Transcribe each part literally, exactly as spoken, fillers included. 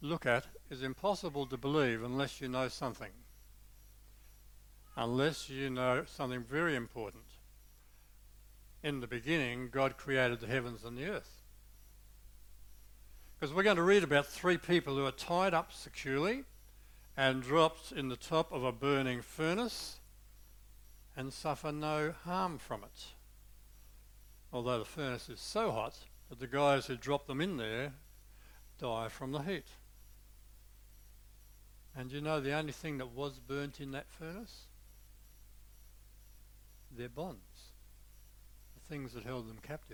look at is impossible to believe unless you know something. Unless you know something very important. In the beginning, God created the heavens and the earth. Because we're going to read about three people who are tied up securely and dropped in the top of a burning furnace and suffer no harm from it. Although the furnace is so hot that the guys who drop them in there die from the heat. And you know the only thing that was burnt in that furnace? Their bonds, the things that held them captive.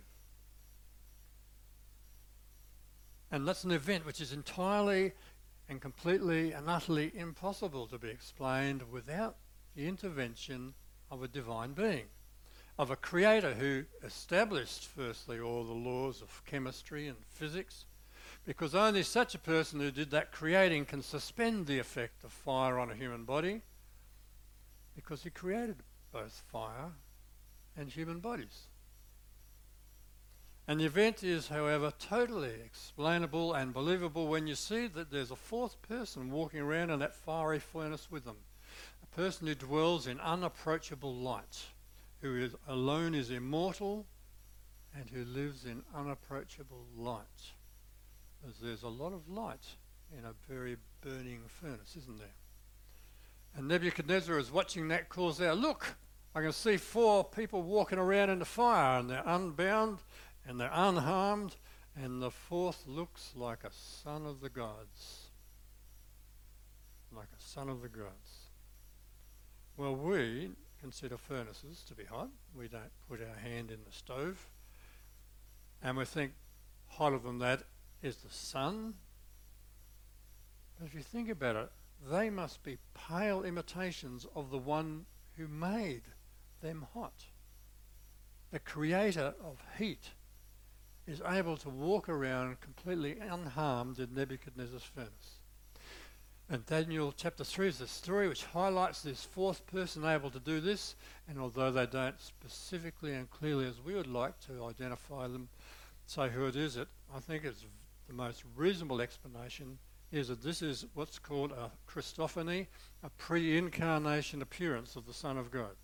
And that's an event which is entirely and completely and utterly impossible to be explained without the intervention of a divine being, of a creator who established firstly all the laws of chemistry and physics, because only such a person who did that creating can suspend the effect of fire on a human body, because he created both fire and human bodies. And the event is, however, totally explainable and believable when you see that there's a fourth person walking around in that fiery furnace with them, a person who dwells in unapproachable light, who is alone is immortal and who lives in unapproachable light. As there's a lot of light in a very burning furnace, isn't there? And Nebuchadnezzar is watching that, calls out, "Look, I can see four people walking around in the fire, and they're unbound and they're unharmed, and the fourth looks like a son of the gods." Like a son of the gods. Well, we consider furnaces to be hot. We don't put our hand in the stove. And we think hotter than that is the sun. But if you think about it, they must be pale imitations of the one who made them hot. The creator of heat is able to walk around completely unharmed in Nebuchadnezzar's furnace. And Daniel chapter three is the story which highlights this fourth person able to do this, and although they don't specifically and clearly as we would like to identify them, say who it is, it, I think it's the most reasonable explanation is that this is what's called a Christophany, a pre-incarnation appearance of the Son of God.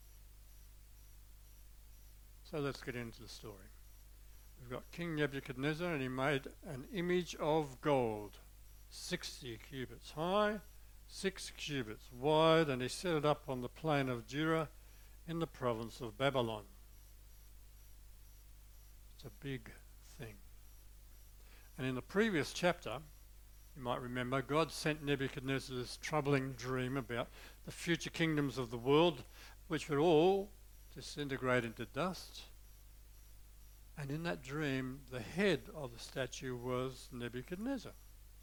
So let's get into the story. We've got King Nebuchadnezzar, and he made an image of gold, sixty cubits high, six cubits wide, and he set it up on the plain of Dura in the province of Babylon. It's a big thing. And in the previous chapter, you might remember, God sent Nebuchadnezzar this troubling dream about the future kingdoms of the world, which would all disintegrate into dust. And in that dream, the head of the statue was Nebuchadnezzar.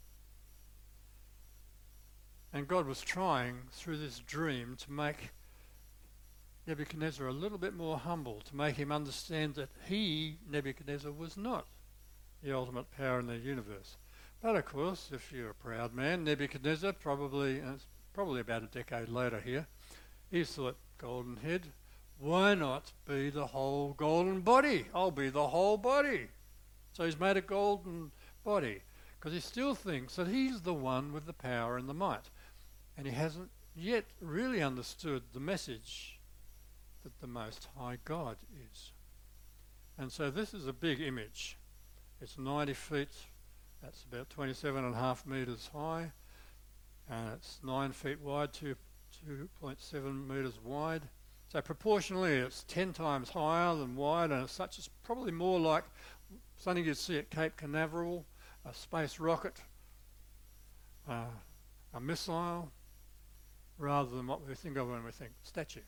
And God was trying, through this dream, to make Nebuchadnezzar a little bit more humble, to make him understand that he, Nebuchadnezzar, was not the ultimate power in the universe. But of course, if you're a proud man, Nebuchadnezzar, probably, and it's probably about a decade later here, he thought, golden head, why not be the whole golden body? I'll be the whole body. So he's made a golden body, because he still thinks that he's the one with the power and the might. And he hasn't yet really understood the message that the Most High God is. And so this is a big image. It's ninety feet, that's about twenty-seven and a half metres high, and it's nine feet wide, two point seven metres wide. So proportionally it's ten times higher than wide, and as such it's probably more like something you'd see at Cape Canaveral, a space rocket, uh, a missile, rather than what we think of when we think statue.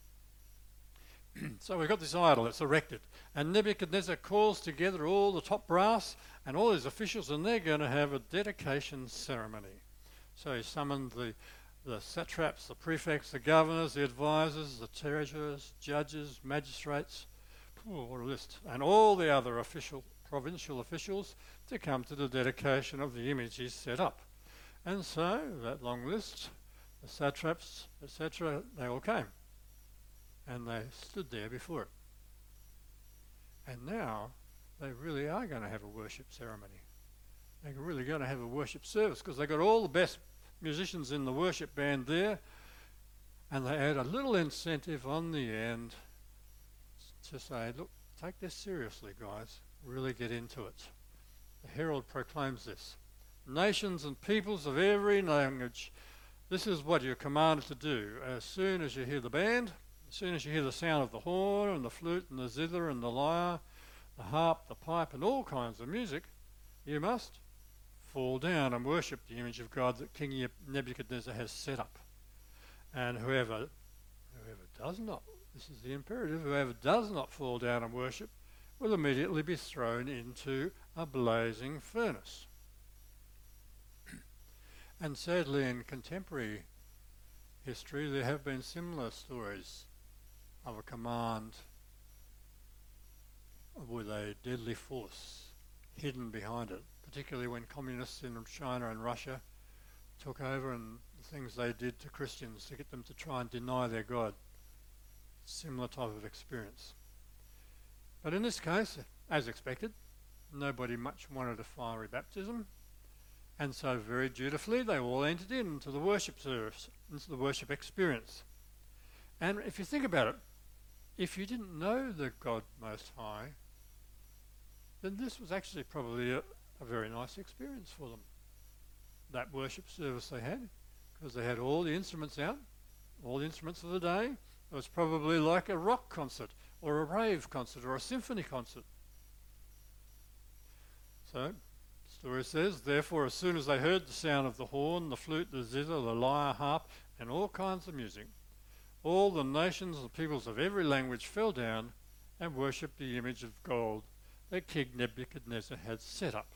So we've got this idol that's erected, and Nebuchadnezzar calls together all the top brass and all his officials, and they're going to have a dedication ceremony. So he summoned the, the satraps, the prefects, the governors, the advisors, the treasurers, judges, magistrates, oh, what a list, and all the other official provincial officials to come to the dedication of the image he's set up. And so, that long list, the satraps, et cetera, they all came. And they stood there before it. And now they really are going to have a worship ceremony. they're really going to have a worship service because they've got all the best musicians in the worship band there, and they add a little incentive on the end to say, look, take this seriously, guys. Really get into it. The herald proclaims this. Nations and peoples of every language, this is what you're commanded to do. As soon as you hear the band, as soon as you hear the sound of the horn and the flute and the zither and the lyre, the harp, the pipe and all kinds of music, you must fall down and worship the image of God that King Nebuchadnezzar has set up. And whoever, whoever does not, this is the imperative, whoever does not fall down and worship will immediately be thrown into a blazing furnace. And sadly, in contemporary history, there have been similar stories of a command with a deadly force hidden behind it, particularly when communists in China and Russia took over and the things they did to Christians to get them to try and deny their God. Similar type of experience. But in this case, as expected, nobody much wanted a fiery baptism, and so very dutifully they all entered into the worship service, into the worship experience. And if you think about it, if you didn't know the God Most High, then this was actually probably a, a very nice experience for them. That worship service they had, because they had all the instruments out, all the instruments of the day. It was probably like a rock concert, or a rave concert, or a symphony concert. So, the story says, therefore, as soon as they heard the sound of the horn, the flute, the zither, the lyre, harp, and all kinds of music, all the nations and peoples of every language fell down and worshipped the image of gold that King Nebuchadnezzar had set up.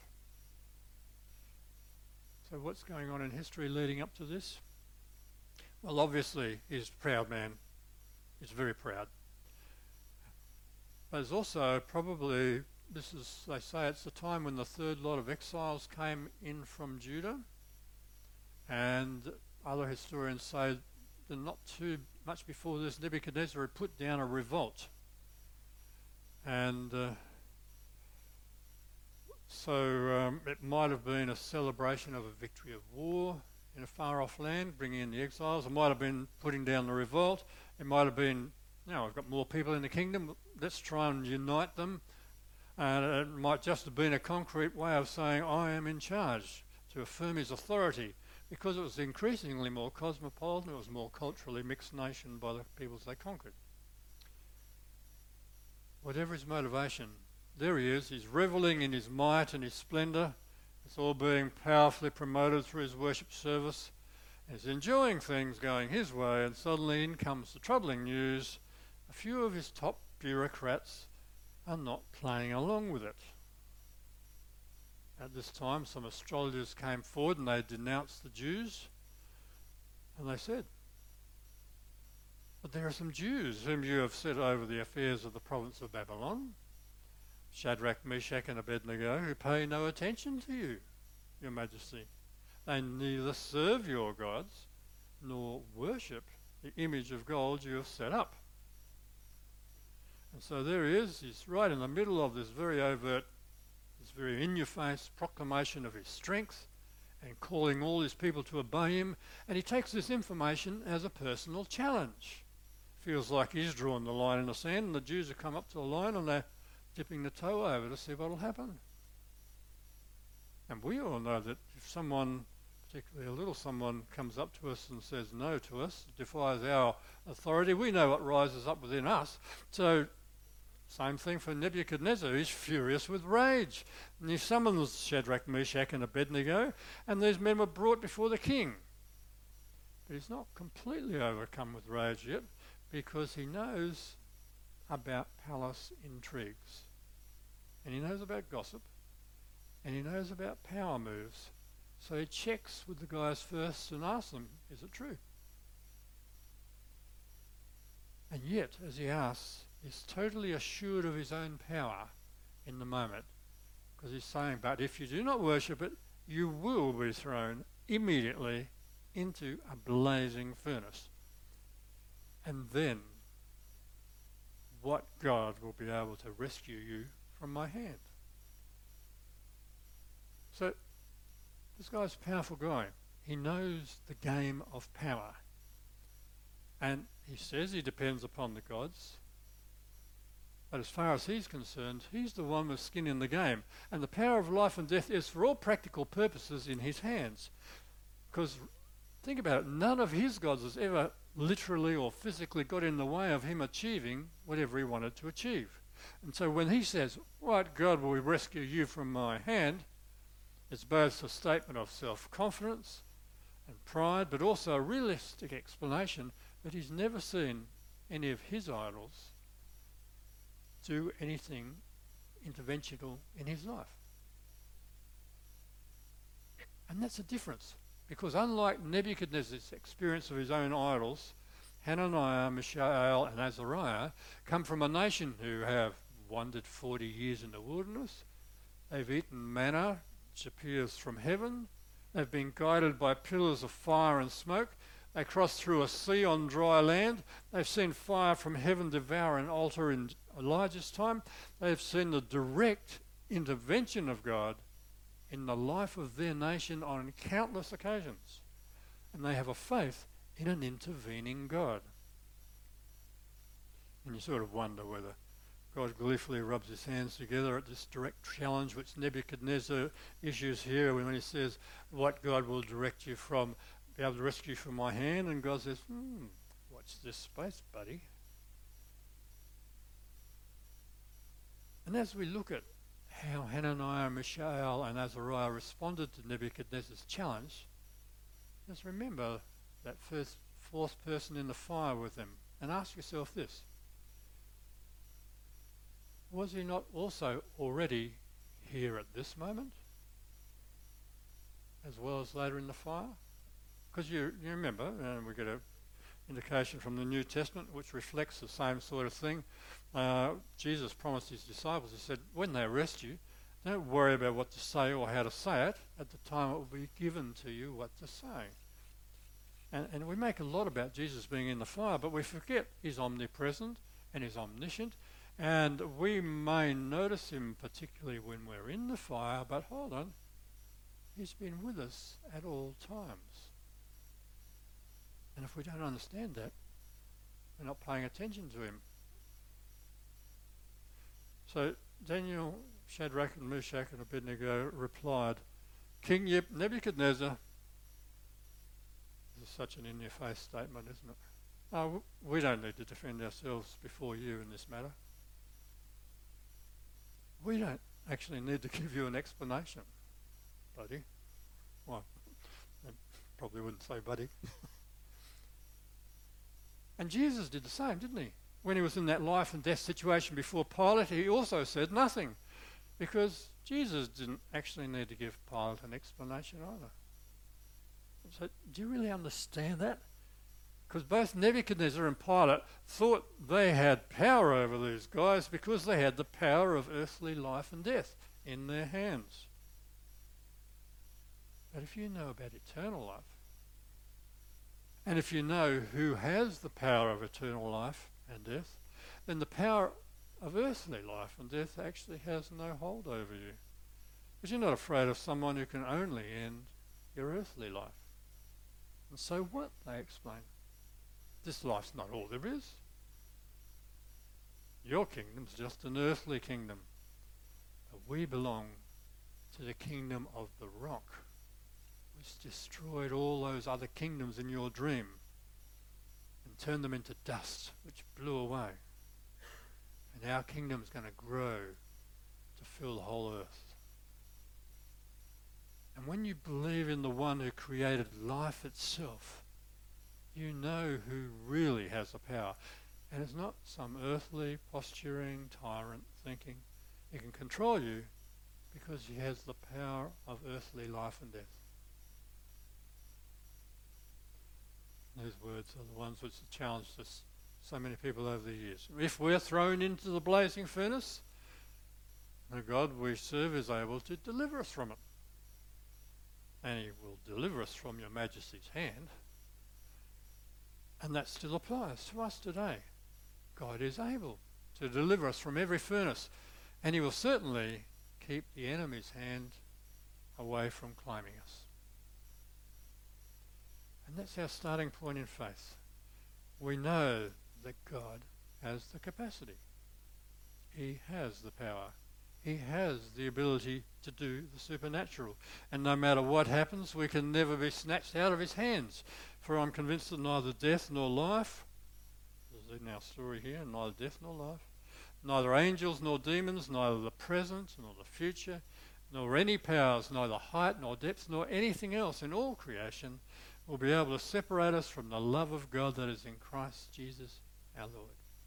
So what's going on in history leading up to this? Well, obviously, he's a proud man. He's very proud. But there's also probably, this is, they say it's the time when the third lot of exiles came in from Judah, and other historians say that not too much before this, Nebuchadnezzar had put down a revolt. And uh, so um, it might have been a celebration of a victory of war in a far-off land, bringing in the exiles. It might have been putting down the revolt. It might have been, you know, I've got more people in the kingdom, let's try and unite them. And it might just have been a concrete way of saying, I am in charge, to affirm his authority, because it was increasingly more cosmopolitan, it was more culturally mixed nation by the peoples they conquered. Whatever his motivation, there he is, he's revelling in his might and his splendour. It's all being powerfully promoted through his worship service. He's enjoying things going his way, and suddenly in comes the troubling news. A few of his top bureaucrats are not playing along with it. At this time, some astrologers came forward and they denounced the Jews. And they said, but there are some Jews whom you have set over the affairs of the province of Babylon, Shadrach, Meshach and Abednego, who pay no attention to you, your majesty. They neither serve your gods nor worship the image of gold you have set up. And so there he is, he's right in the middle of this very overt, this very in-your-face proclamation of his strength and calling all his people to obey him, and he takes this information as a personal challenge. Feels like he's drawn the line in the sand, and the Jews have come up to the line and they're dipping the toe over to see what will happen. And we all know that if someone, particularly a little someone, comes up to us and says no to us, defies our authority, we know what rises up within us. So, same thing for Nebuchadnezzar. He's furious with rage. And he summons Shadrach, Meshach and Abednego, and these men were brought before the king. But he's not completely overcome with rage yet, because he knows about palace intrigues. And he knows about gossip. And he knows about power moves. So he checks with the guys first and asks them, is it true? And yet, as he asks, he's totally assured of his own power in the moment. Because he's saying, but if you do not worship it, you will be thrown immediately into a blazing furnace. And then, what God will be able to rescue you from my hand? So This guy's a powerful guy. He knows the game of power. And he says he depends upon the gods. But as far as he's concerned, he's the one with skin in the game. And the power of life and death is, for all practical purposes, in his hands. Because, think about it, none of his gods has ever literally or physically got in the way of him achieving whatever he wanted to achieve. And so when he says, right, God will rescue you from my hand, it's both a statement of self-confidence and pride, but also a realistic explanation that he's never seen any of his idols do anything interventional in his life. And that's a difference, because unlike Nebuchadnezzar's experience of his own idols, Hananiah, Mishael and Azariah come from a nation who have wandered forty years in the wilderness. They've eaten manna which appears from heaven. They've been guided by pillars of fire and smoke. They crossed through a sea on dry land. They've seen fire from heaven devour an altar in Elijah's time. They've seen the direct intervention of God in the life of their nation on countless occasions. And they have a faith in an intervening God. And you sort of wonder whether God gleefully rubs his hands together at this direct challenge which Nebuchadnezzar issues here when he says, what God will direct you from, be able to rescue you from my hand, and God says, hmm, watch this space, buddy. And as we look at how Hananiah, Mishael and Azariah responded to Nebuchadnezzar's challenge, just remember that first fourth person in the fire with them, and ask yourself this: was he not also already here at this moment, as well as later in the fire? Because you, you remember, and we get an indication from the New Testament which reflects the same sort of thing. Uh, Jesus promised his disciples, he said, when they arrest you, don't worry about what to say or how to say it. At the time it will be given to you what to say. And, and we make a lot about Jesus being in the fire, but we forget he's omnipresent and he's omniscient. And we may notice him particularly when we're in the fire, but hold on, he's been with us at all times. And if we don't understand that, we're not paying attention to him. So Daniel, Shadrach and Meshach and Abednego replied, King Nebuchadnezzar, this is such an in-your-face statement, isn't it? Oh, we don't need to defend ourselves before you in this matter. We don't actually need to give you an explanation, buddy. Well, I probably wouldn't say buddy. And Jesus did the same, didn't he? When he was in that life and death situation before Pilate, he also said nothing, because Jesus didn't actually need to give Pilate an explanation either. So do you really understand that? Because both Nebuchadnezzar and Pilate thought they had power over these guys because they had the power of earthly life and death in their hands. But if you know about eternal life, and if you know who has the power of eternal life and death, then the power of earthly life and death actually has no hold over you. Because you're not afraid of someone who can only end your earthly life. And so what? They explain. This life's not all there is. Your kingdom's just an earthly kingdom. But we belong to the kingdom of the rock, which destroyed all those other kingdoms in your dream and turned them into dust, which blew away. And our kingdom's going to grow to fill the whole earth. And when you believe in the one who created life itself, you know who really has the power. And it's not some earthly, posturing, tyrant thinking. He can control you because he has the power of earthly life and death. Those words are the ones which have challenged us, so many people over the years. If we're thrown into the blazing furnace, the God we serve is able to deliver us from it. And he will deliver us from your majesty's hand. And that still applies to us today. God is able to deliver us from every furnace, and he will certainly keep the enemy's hand away from claiming us. And that's our starting point in faith. We know that God has the capacity. He has the power. He has the ability to do the supernatural. And no matter what happens, we can never be snatched out of his hands. For I'm convinced that neither death nor life, as in our story here, neither death nor life, neither angels nor demons, neither the present nor the future, nor any powers, neither height nor depth, nor anything else in all creation will be able to separate us from the love of God that is in Christ Jesus our Lord.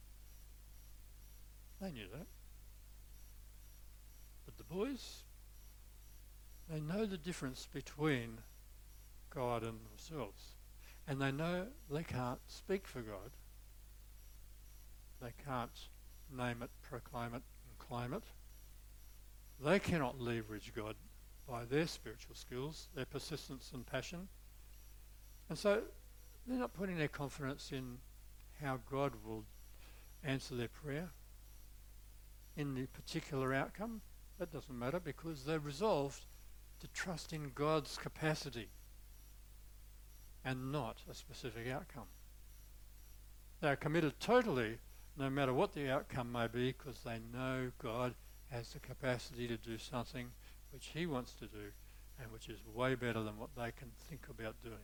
They knew that. But the boys, they know the difference between God and themselves. And they know they can't speak for God. They can't name it, proclaim it, and claim it. They cannot leverage God by their spiritual skills, their persistence and passion. And so they're not putting their confidence in how God will answer their prayer in the particular outcome. That doesn't matter, because they're resolved to trust in God's capacity and not a specific outcome. They are committed totally, no matter what the outcome may be, because they know God has the capacity to do something which he wants to do and which is way better than what they can think about doing.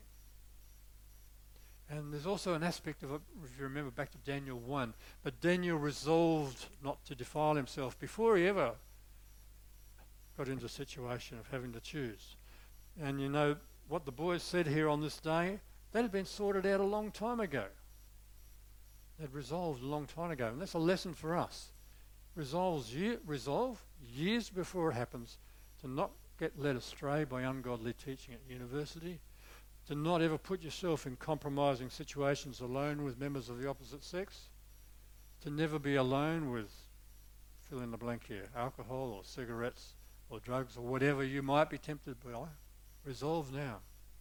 And there's also an aspect of it, if you remember back to Daniel one, but Daniel resolved not to defile himself before he ever got into a situation of having to choose. And you know what the boys said here on this day, that had been sorted out a long time ago. They'd resolved a long time ago, and that's a lesson for us. Resolves year, resolve years before it happens to not get led astray by ungodly teaching at university, to not ever put yourself in compromising situations alone with members of the opposite sex, to never be alone with, fill in the blank here, alcohol or cigarettes or drugs or whatever you might be tempted by. Resolve now.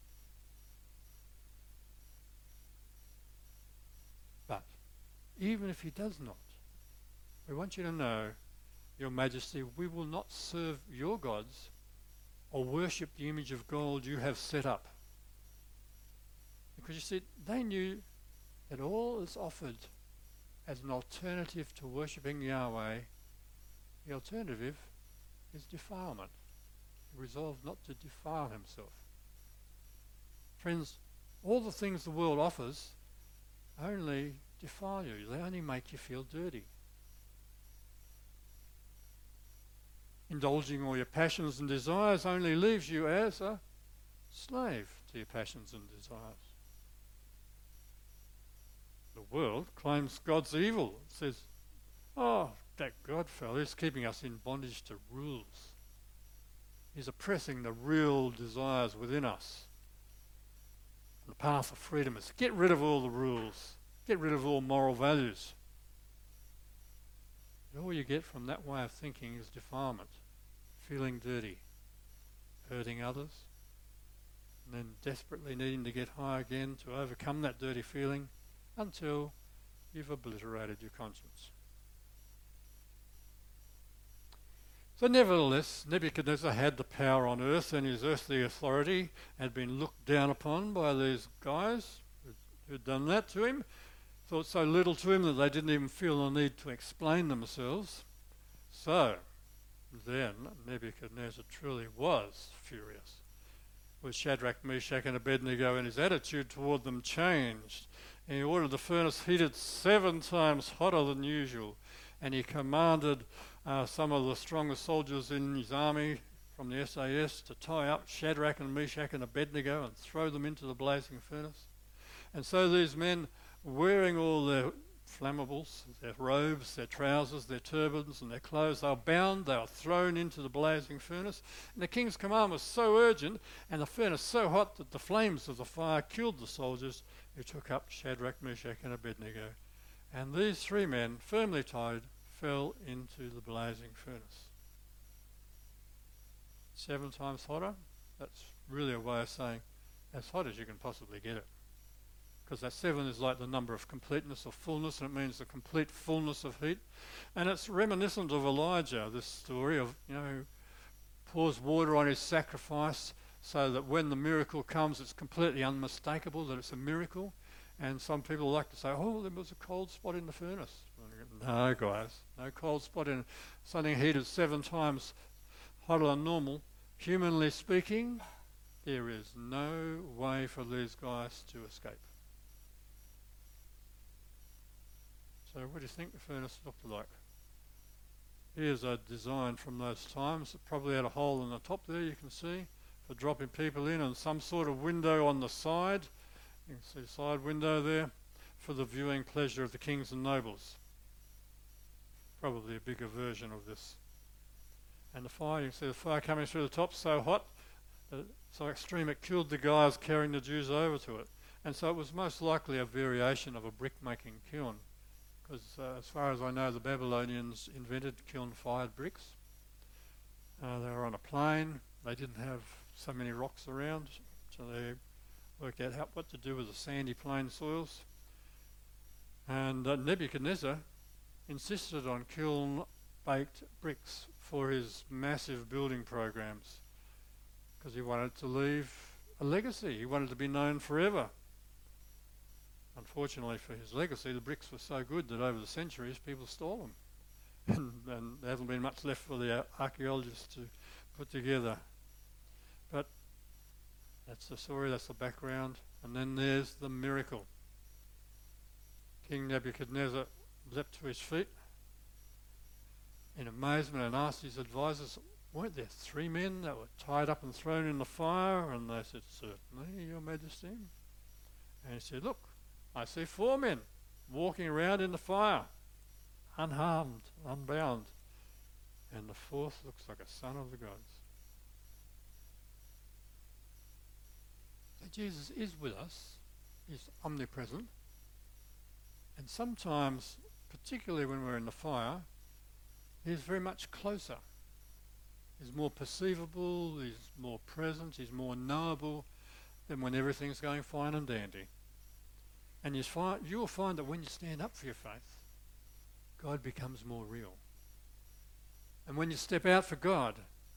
But even if he does not, we want you to know, Your Majesty, we will not serve your gods or worship the image of gold you have set up. Because you see, they knew that all that's offered as an alternative to worshipping Yahweh, the alternative is defilement. He resolved not to defile himself. Friends, all the things the world offers only defile you. They only make you feel dirty. Indulging all your passions and desires only leaves you as a slave to your passions and desires. The world claims God's evil. It says, oh, that God fellow is keeping us in bondage to rules. He's oppressing the real desires within us. The path of freedom is get rid of all the rules. Get rid of all moral values. And all you get from that way of thinking is defilement, feeling dirty, hurting others, and then desperately needing to get high again to overcome that dirty feeling until you've obliterated your conscience. So nevertheless, Nebuchadnezzar had the power on earth, and his earthly authority had been looked down upon by these guys who'd done that to him, thought so little to him that they didn't even feel the need to explain themselves. So then Nebuchadnezzar truly was furious with Shadrach, Meshach and Abednego, and his attitude toward them changed. And he ordered the furnace heated seven times hotter than usual, and he commanded uh, some of the strongest soldiers in his army from the S A S to tie up Shadrach and Meshach and Abednego and throw them into the blazing furnace. And so these men, wearing all their flammables, their robes, their trousers, their turbans and their clothes, they were bound, they were thrown into the blazing furnace. And the king's command was so urgent and the furnace so hot that the flames of the fire killed the soldiers who took up Shadrach, Meshach and Abednego. And these three men, firmly tied, fell into the blazing furnace. Seven times hotter, that's really a way of saying as hot as you can possibly get it. Because that seven is like the number of completeness or fullness, and it means the complete fullness of heat. And it's reminiscent of Elijah, this story of, you know, pours water on his sacrifice so that when the miracle comes, it's completely unmistakable that it's a miracle. And some people like to say, oh, there was a cold spot in the furnace. No, guys, no cold spot in something heated seven times hotter than normal. Humanly speaking, there is no way for these guys to escape. So what do you think the furnace looked like? Here's a design from those times. It probably had a hole in the top there, you can see, for dropping people in, and some sort of window on the side. You can see a side window there for the viewing pleasure of the kings and nobles. Probably a bigger version of this. And the fire, you can see the fire coming through the top, so hot, uh, so extreme it killed the guys carrying the Jews over to it. And so it was most likely a variation of a brick-making kiln, because uh, as far as I know, the Babylonians invented kiln-fired bricks. Uh, they were on a plain. They didn't have so many rocks around, so they worked out how, what to do with the sandy plain soils. And uh, Nebuchadnezzar insisted on kiln-baked bricks for his massive building programs, because he wanted to leave a legacy. He wanted to be known forever. Unfortunately for his legacy, the bricks were so good that over the centuries people stole them. and, and there hasn't been much left for the archaeologists to put together. But that's the story, that's the background. And then there's the miracle. King Nebuchadnezzar leapt to his feet in amazement and asked his advisors, weren't there three men that were tied up and thrown in the fire? And they said, certainly, Your Majesty. And he said, look, I see four men walking around in the fire, unharmed, unbound. And the fourth looks like a son of the gods. So Jesus is with us. He's omnipresent. And sometimes, particularly when we're in the fire, he's very much closer. He's more perceivable, he's more present, he's more knowable than when everything's going fine and dandy. And you find, you'll find that when you stand up for your faith, God becomes more real. And when you step out for God,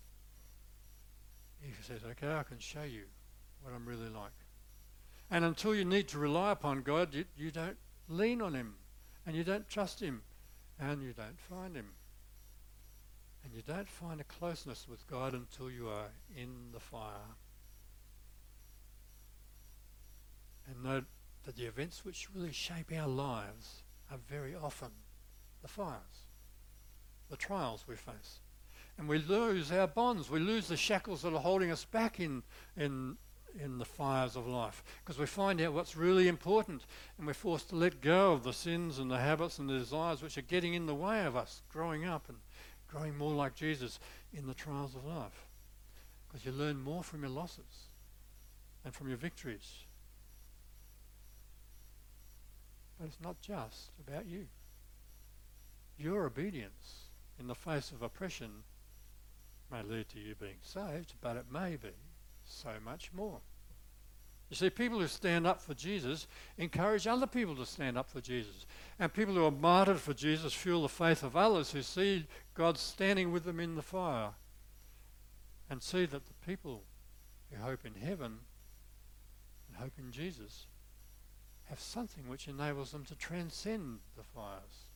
He says, okay, I can show you what I'm really like. And until you need to rely upon God, you, you don't lean on Him, and you don't trust Him, and you don't find Him. And you don't find a closeness with God until you are in the fire. And note that the events which really shape our lives are very often the fires, the trials we face. And we lose our bonds. We lose the shackles that are holding us back in, in, in the fires of life, because we find out what's really important, and we're forced to let go of the sins and the habits and the desires which are getting in the way of us growing up and growing more like Jesus in the trials of life. Because you learn more from your losses than from your victories. But it's not just about you. Your obedience in the face of oppression may lead to you being saved, but it may be so much more. You see, people who stand up for Jesus encourage other people to stand up for Jesus. And people who are martyred for Jesus fuel the faith of others who see God standing with them in the fire and see that the people who hope in heaven and hope in Jesus have something which enables them to transcend the fires.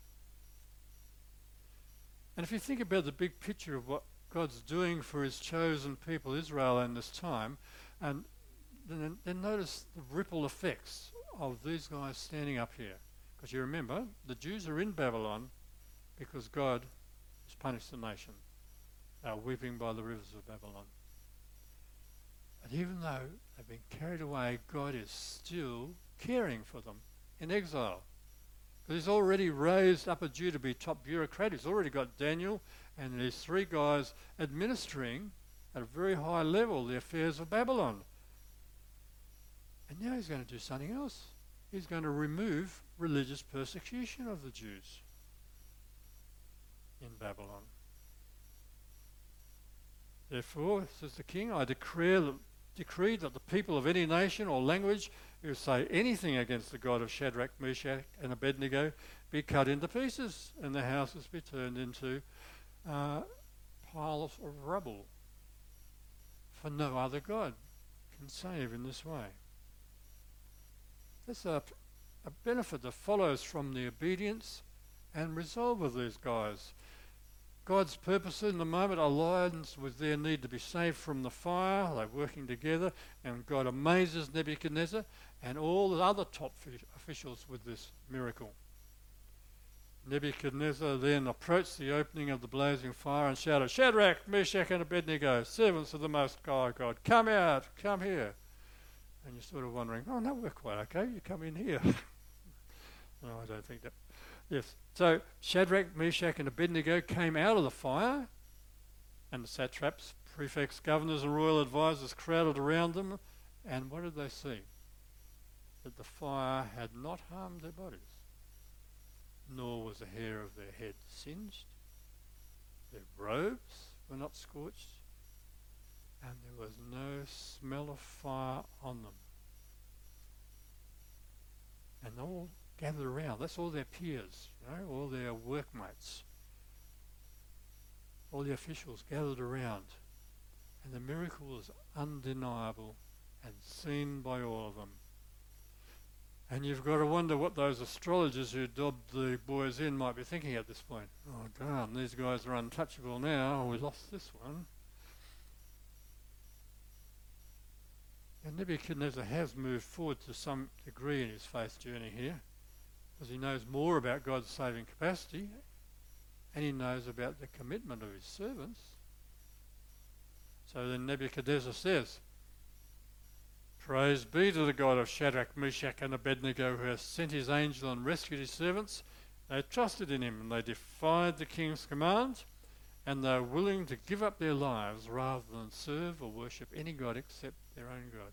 And if you think about the big picture of what God's doing for His chosen people, Israel, in this time, and then, then notice the ripple effects of these guys standing up here. Because you remember, the Jews are in Babylon because God has punished the nation. They are weeping by the rivers of Babylon. But even though they've been carried away, God is still caring for them in exile. Because He's already raised up a Jew to be top bureaucrat. He's already got Daniel and these three guys administering at a very high level the affairs of Babylon. And now He's going to do something else. He's going to remove religious persecution of the Jews in Babylon. Therefore, says the king, I declare that, decree that the people of any nation or language who say anything against the God of Shadrach, Meshach and Abednego be cut into pieces, and their houses be turned into uh, piles of rubble. for no other God can save in this way. There's a, a benefit that follows from the obedience and resolve of these guys. God's purpose in the moment aligns with their need to be saved from the fire. They're working together, and God amazes Nebuchadnezzar and all the other top officials with this miracle. Nebuchadnezzar then approached the opening of the blazing fire and shouted, "Shadrach, Meshach and Abednego, servants of the Most High God, come out, come here." And you're sort of wondering, oh no, we're quite okay, you come in here. No, I don't think that. Yes, so Shadrach, Meshach and Abednego came out of the fire, and the satraps, prefects, governors and royal advisors crowded around them, and what did they see? That the fire had not harmed their bodies, nor was the hair of their head singed, their robes were not scorched, and there was no smell of fire on them. And they all gathered around. That's all their peers, you know, all their workmates. All the officials gathered around. And the miracle was undeniable and seen by all of them. And you've got to wonder what those astrologers who dobbed the boys in might be thinking at this point. Oh, darn, these guys are untouchable now. We lost this one. And Nebuchadnezzar has moved forward to some degree in his faith journey here, because he knows more about God's saving capacity, and he knows about the commitment of his servants. So then Nebuchadnezzar says, "Praise be to the God of Shadrach, Meshach and Abednego, who has sent his angel and rescued his servants. They trusted in him and they defied the king's command, and they are willing to give up their lives rather than serve or worship any god except their own God."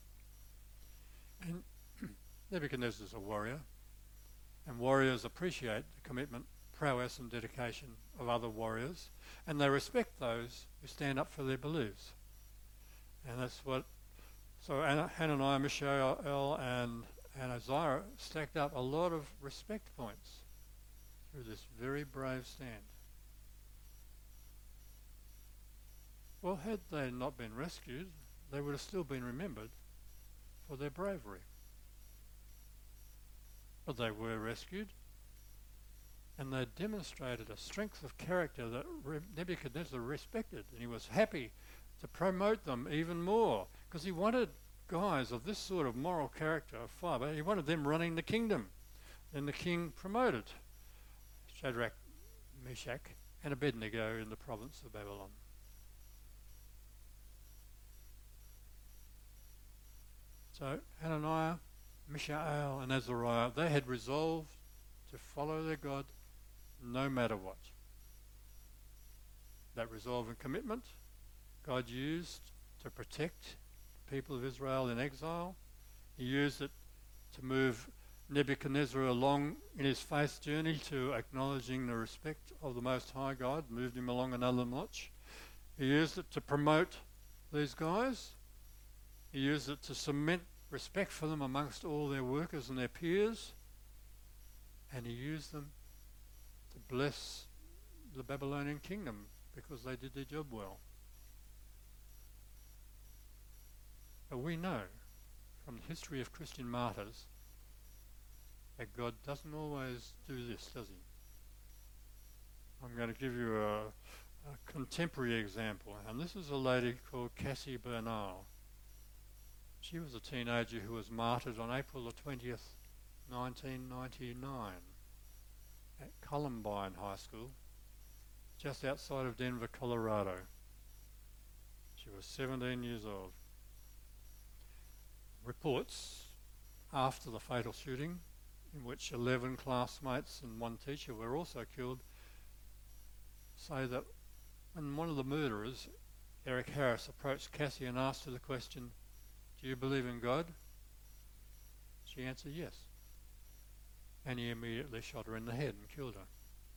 And Nebuchadnezzar is a warrior, and warriors appreciate the commitment, prowess and dedication of other warriors, and they respect those who stand up for their beliefs. And that's what, so Hananiah, Mishael and, and Azariah stacked up a lot of respect points through this very brave stand. Well, had they not been rescued, they would have still been remembered for their bravery. But they were rescued, and they demonstrated a strength of character that Nebuchadnezzar respected, and he was happy to promote them even more, because he wanted guys of this sort of moral character, of fibre, he wanted them running the kingdom. Then the king promoted Shadrach, Meshach and Abednego in the province of Babylon. So Hananiah, Mishael and Azariah, they had resolved to follow their God no matter what. That resolve and commitment God used to protect the people of Israel in exile. He used it to move Nebuchadnezzar along in his faith journey to acknowledging the respect of the Most High God, moved him along another notch. He used it to promote these guys. He used it to cement respect for them amongst all their workers and their peers. And he used them to bless the Babylonian kingdom because they did their job well. But we know from the history of Christian martyrs that God doesn't always do this, does he? I'm going to give you a, a contemporary example, and this is a lady called Cassie Bernal. She was a teenager who was martyred on April the twentieth, nineteen ninety-nine at Columbine High School, just outside of Denver, Colorado. She was seventeen years old. Reports after the fatal shooting, in which eleven classmates and one teacher were also killed, say that when one of the murderers, Eric Harris, approached Cassie and asked her the question, "Do you believe in God?" she answered yes. And he immediately shot her in the head and killed her.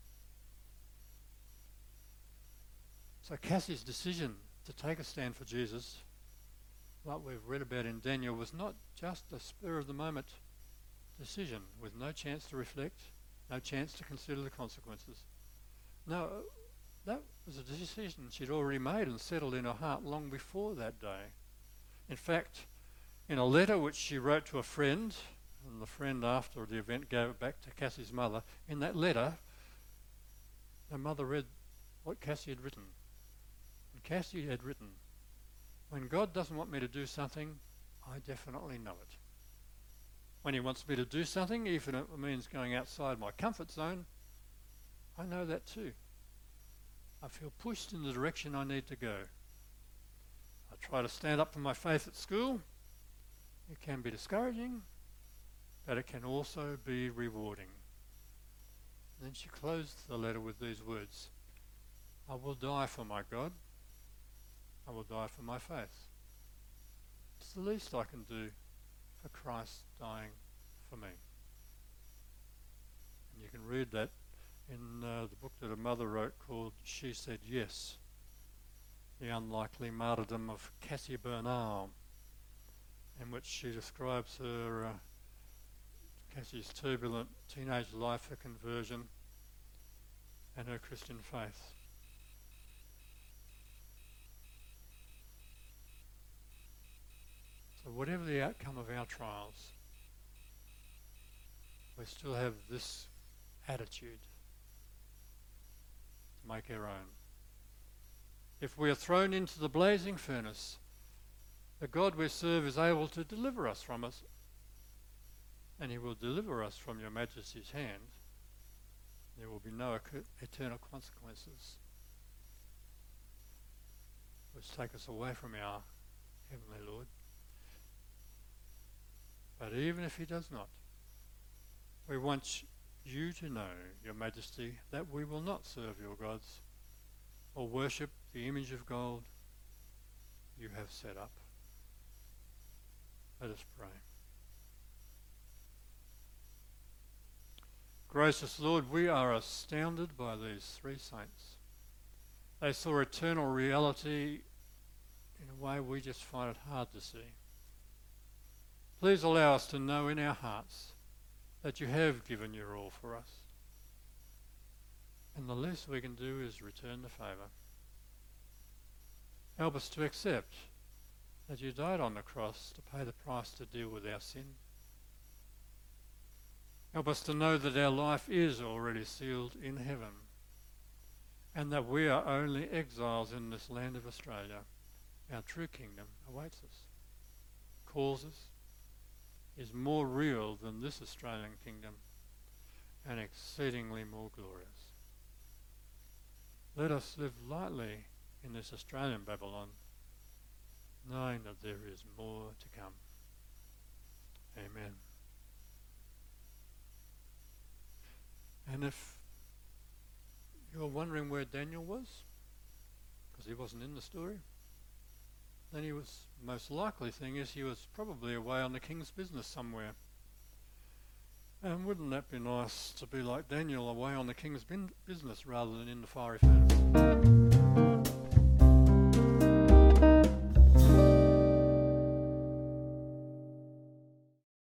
So Cassie's decision to take a stand for Jesus, like we've read about in Daniel, was not just a spur-of-the-moment decision with no chance to reflect, no chance to consider the consequences. No, that was a decision she'd already made and settled in her heart long before that day. In fact, in a letter which she wrote to a friend, and the friend after the event gave it back to Cassie's mother, in that letter, her mother read what Cassie had written. And Cassie had written, "When God doesn't want me to do something, I definitely know it. When he wants me to do something, even if it means going outside my comfort zone, I know that too. I feel pushed in the direction I need to go. I try to stand up for my faith at school. It can be discouraging, but it can also be rewarding." And then she closed the letter with these words, "I will die for my God. I will die for my faith. It's the least I can do for Christ dying for me." And you can read that in uh, the book that her mother wrote called She Said Yes, The Unlikely Martyrdom of Cassie Bernal, in which she describes her uh, Cassie's turbulent teenage life, her conversion, and her Christian faith. So whatever the outcome of our trials, we still have this attitude to make our own. If we are thrown into the blazing furnace, the God we serve is able to deliver us from us, and he will deliver us from your Majesty's hand. There will be no eternal consequences which take us away from our Heavenly Lord. But even if he does not, we want you to know, your Majesty, that we will not serve your gods or worship the image of gold you have set up. Let us pray. Gracious Lord, we are astounded by these three saints. They saw eternal reality in a way we just find it hard to see. Please allow us to know in our hearts that you have given your all for us. And the least we can do is return the favour. Help us to accept that you died on the cross to pay the price to deal with our sin. Help us to know that our life is already sealed in heaven and that we are only exiles in this land of Australia. Our true kingdom awaits us, calls us, is more real than this Australian kingdom and exceedingly more glorious. Let us live lightly in this Australian Babylon, knowing that there is more to come. Amen. And if you're wondering where Daniel was, because he wasn't in the story, then he was, most likely thing is he was probably away on the king's business somewhere. And wouldn't that be nice to be like Daniel, away on the king's bin- business rather than in the fiery furnace?